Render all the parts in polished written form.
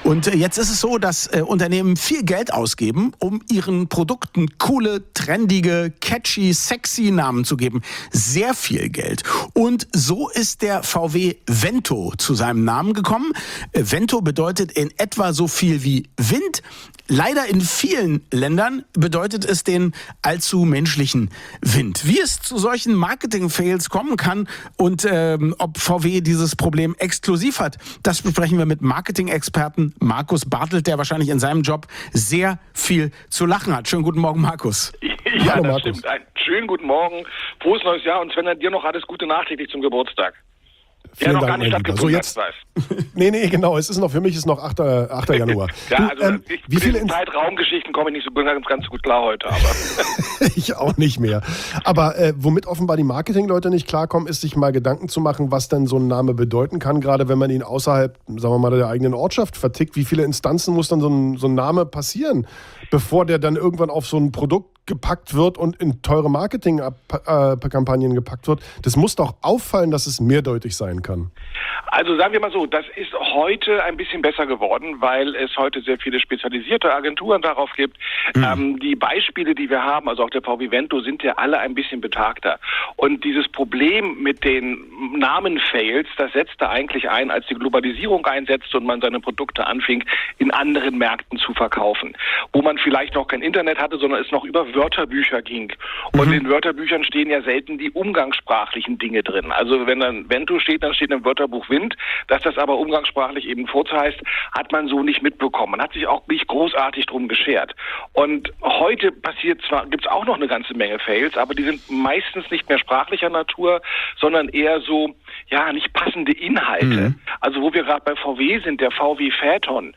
Und jetzt ist es so, dass Unternehmen viel Geld ausgeben, um ihren Produkten coole, trendige, catchy, sexy Namen zu geben. Sehr viel Geld. Und so ist der VW Vento zu seinem Namen gekommen. Vento bedeutet in etwa so viel wie Wind. Leider in vielen Ländern bedeutet es den allzu menschlichen Wind. Wie es zu solchen Marketing-Fails kommen kann und ob VW dieses Problem exklusiv hat, das besprechen wir mit Marketing-Experten Markus Bartelt, der wahrscheinlich in seinem Job sehr viel zu lachen hat. Schönen guten Morgen, Markus. Ja, hallo, das Markus. Stimmt. Einen schönen guten Morgen, frohes neues Jahr und Sven, dir noch alles Gute nachträglich zum Geburtstag. Vielen noch Dank, gar nicht stattgefunden, jetzt weiß. Nee, genau. Für mich ist noch 8. Januar. Ja, also wie viele Zeitraumgeschichten komme ich nicht so ganz so gut klar heute, aber ich auch nicht mehr. Aber womit offenbar die Marketingleute nicht klarkommen, ist sich mal Gedanken zu machen, was denn so ein Name bedeuten kann, gerade wenn man ihn außerhalb, sagen wir mal, der eigenen Ortschaft vertickt. Wie viele Instanzen muss dann so ein Name passieren, bevor der dann irgendwann auf so ein Produkt gepackt wird und in teure Marketingkampagnen gepackt wird? Das muss doch auffallen, dass es mehrdeutig sein kann. Also sagen wir mal so, das ist heute ein bisschen besser geworden, weil es heute sehr viele spezialisierte Agenturen darauf gibt. Die Beispiele, die wir haben, also auch der VW Vento, sind ja alle ein bisschen betagter. Und dieses Problem mit den Namen-Fails, das setzte eigentlich ein, als die Globalisierung einsetzte und man seine Produkte anfing, in anderen Märkten zu verkaufen. Wo man vielleicht noch kein Internet hatte, sondern es noch über Wörterbücher ging. Und in Wörterbüchern stehen ja selten die umgangssprachlichen Dinge drin. Also wenn dann Vento steht, dann steht im Wörterbuch Wind. Dass das aber umgangssprachlich eben Furz heißt, hat man so nicht mitbekommen. Man hat sich auch nicht großartig drum geschert. Und heute gibt's auch noch eine ganze Menge Fails, aber die sind meistens nicht mehr sprachlicher Natur, sondern eher so, ja, nicht passende Inhalte. Also wo wir gerade bei VW sind, der VW Phaeton,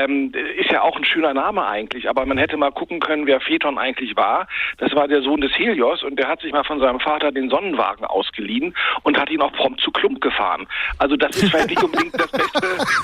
ist ja auch ein schöner Name eigentlich, aber man hätte mal gucken können, wer Phaeton eigentlich war. Das war der Sohn des Helios und der hat sich mal von seinem Vater den Sonnenwagen ausgeliehen und hat ihn auch prompt zu Klump gefahren. Also das ist vielleicht nicht unbedingt das Beste,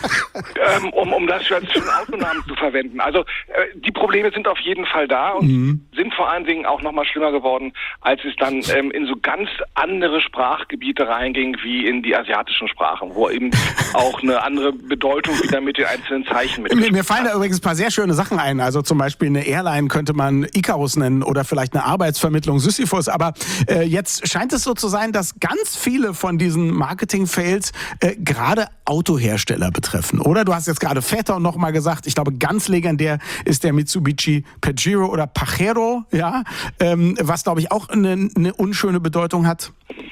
um das für einen Autonamen zu verwenden. Also die Probleme sind auf jeden Fall da und sind vor allen Dingen auch nochmal schlimmer geworden, als es dann in so ganz andere Sprachgebiete reinging, wie in die asiatischen Sprachen, wo eben auch eine andere Bedeutung wieder mit den einzelnen Zeichen mit. Mir fallen da übrigens ein paar sehr schöne Sachen ein. Also zum Beispiel eine Airline könnte man Icarus nennen oder vielleicht eine Arbeitsvermittlung Sisyphus. Aber jetzt scheint es so zu sein, dass ganz viele von diesen Marketing-Fails gerade Autohersteller betreffen, oder? Du hast jetzt gerade Phaeton noch mal gesagt. Ich glaube, ganz legendär ist der Mitsubishi Pajero oder Pajero, ja, was, glaube ich, auch eine unschöne Bedeutung hat.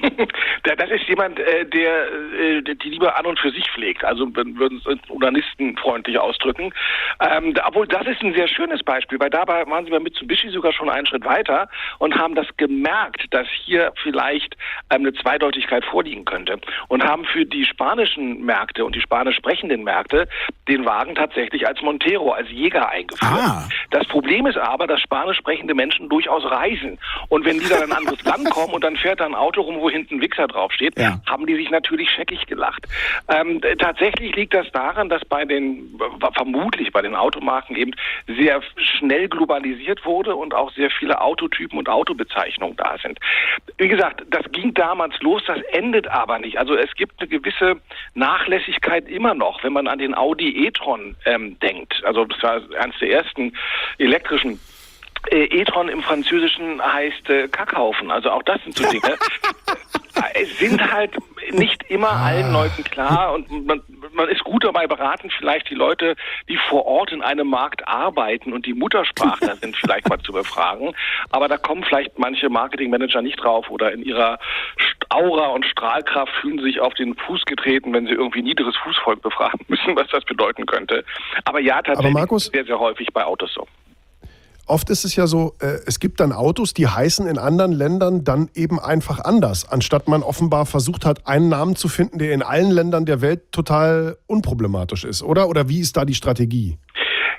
Das ist jemand, der die Liebe an und für sich pflegt. Also würden es Onanisten freundlich ausdrücken. Obwohl, das ist ein sehr schönes Beispiel, weil dabei waren sie bei Mitsubishi sogar schon einen Schritt weiter und haben das gemerkt, dass hier vielleicht eine Zweideutigkeit vorliegen könnte. Und haben für die spanischen Märkte und die spanisch sprechenden Märkte den Wagen tatsächlich als Montero, als Jäger eingeführt. Das Problem ist aber, dass spanisch sprechende Menschen durchaus reisen. Und wenn die dann in ein anderes Land kommen und dann fährt da ein Auto rum, wo hinten Wichser draufsteht, haben die sich natürlich scheckig gelacht. Tatsächlich liegt das daran, dass vermutlich bei den Automarken eben sehr schnell globalisiert wurde und auch sehr viele Autotypen und Autobezeichnungen da sind. Wie gesagt, das ging damals los, das endet aber nicht. Also es gibt eine gewisse Nachlässigkeit immer noch, wenn man an den Audi e-tron denkt. Also das war eines der ersten elektrischen. E-tron im Französischen heißt Kackhaufen. Also auch das sind so Dinge. Es sind halt nicht immer allen Leuten klar und man ist gut dabei beraten, vielleicht die Leute, die vor Ort in einem Markt arbeiten und die Muttersprachler sind, vielleicht mal zu befragen. Aber da kommen vielleicht manche Marketingmanager nicht drauf oder in ihrer Aura und Strahlkraft fühlen sich auf den Fuß getreten, wenn sie irgendwie niederes Fußvolk befragen müssen, was das bedeuten könnte. Aber ja, tatsächlich Markus, sehr, sehr häufig bei Autos so. Oft ist es ja so, es gibt dann Autos, die heißen in anderen Ländern dann eben einfach anders, anstatt man offenbar versucht hat, einen Namen zu finden, der in allen Ländern der Welt total unproblematisch ist, oder? Oder wie ist da die Strategie? Es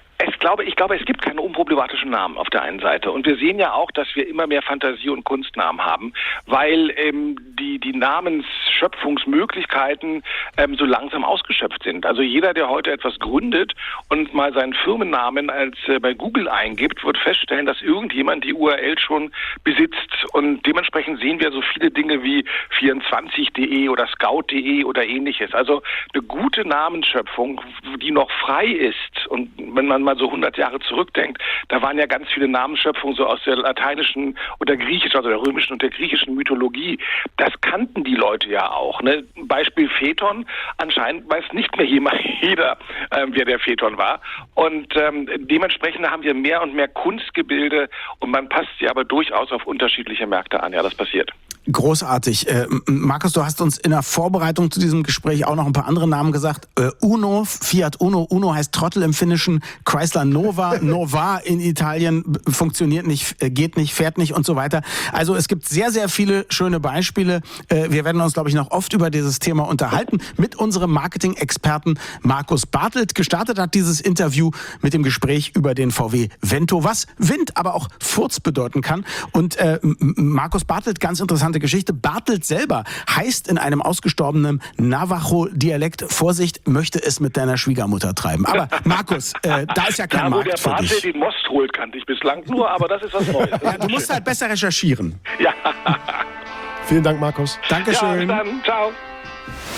glaube, es gibt keine unproblematischen Namen auf der einen Seite. Und wir sehen ja auch, dass wir immer mehr Fantasie- und Kunstnamen haben, weil die Namensschöpfungsmöglichkeiten so langsam ausgeschöpft sind. Also jeder, der heute etwas gründet und mal seinen Firmennamen bei Google eingibt, wird feststellen, dass irgendjemand die URL schon besitzt. Und dementsprechend sehen wir so viele Dinge wie 24.de oder Scout.de oder ähnliches. Also eine gute Namensschöpfung, die noch frei ist. Und wenn man mal so 100 Jahre zurückdenkt, da waren ja ganz viele Namensschöpfungen so aus der lateinischen oder griechischen, also der römischen und der griechischen Mythologie. Das kannten die Leute ja auch. Ne? Beispiel Phaeton, anscheinend weiß nicht mehr jeder, wer der Phaeton war. Und dementsprechend haben wir mehr und mehr Kunstgebilde und man passt sie aber durchaus auf unterschiedliche Märkte an. Ja, das passiert. Großartig. Markus, du hast uns in der Vorbereitung zu diesem Gespräch auch noch ein paar andere Namen gesagt. Uno, Fiat Uno. Uno heißt Trottel im Finnischen. Chrysler Nova. Nova in Italien funktioniert nicht, geht nicht, fährt nicht und so weiter. Also es gibt sehr, sehr viele schöne Beispiele. Wir werden uns, glaube ich, noch oft über dieses Thema unterhalten mit unserem Marketing-Experten Markus Bartelt. Gestartet hat dieses Interview mit dem Gespräch über den VW Vento, was Wind, aber auch Furz bedeuten kann. Und Markus Bartelt, ganz interessante Geschichte. Bartelt selber heißt in einem ausgestorbenen Navajo-Dialekt, Vorsicht, möchte es mit deiner Schwiegermutter treiben. Aber Markus, da ist ja kein Markt für dich. Der Bartelt den Most holt, kannte ich bislang nur, aber das ist was Neues. Ja, du musst halt besser recherchieren. Ja. Vielen Dank, Markus. Dankeschön. Ja, bis dann. Ciao.